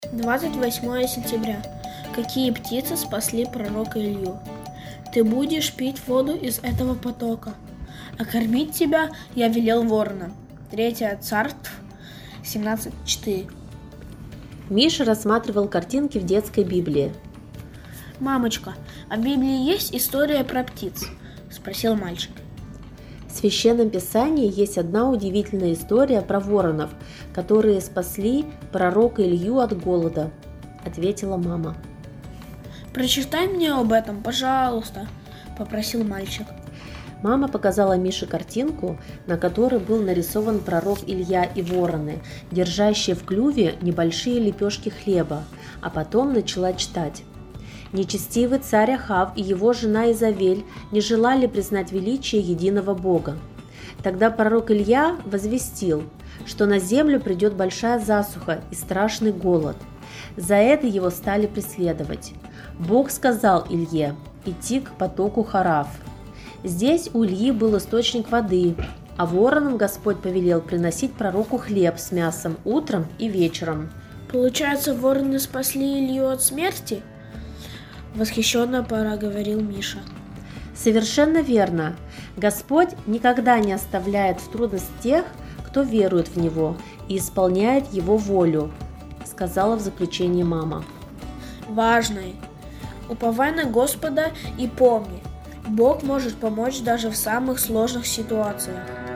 28 сентября. Какие птицы спасли пророка Илью? Ты будешь пить воду из этого потока, а кормить тебя я велел воронам. 3 Царств 17:4. Миша рассматривал картинки в детской Библии. «Мамочка, а в Библии есть история про птиц?» – спросил мальчик. В Священном Писании есть одна удивительная история про воронов, которые спасли пророка Илью от голода, ответила мама. «Прочитай мне об этом, пожалуйста», – попросил мальчик. Мама показала Мише картинку, на которой был нарисован пророк Илья и вороны, держащие в клюве небольшие лепешки хлеба, а потом начала читать. Нечестивый царь Ахав и его жена Изавель не желали признать величие единого Бога. Тогда пророк Илья возвестил, что на землю придет большая засуха и страшный голод. За это его стали преследовать. Бог сказал Илье идти к потоку Харав. Здесь у Ильи был источник воды, а воронам Господь повелел приносить пророку хлеб с мясом утром и вечером. «Получается, вороны спасли Илью от смерти?» – восхищенно проговорил Миша. Совершенно верно. Господь никогда не оставляет в трудность тех, кто верует в Него и исполняет Его волю, сказала в заключении мама. Важное. Уповай на Господа и помни, Бог может помочь даже в самых сложных ситуациях.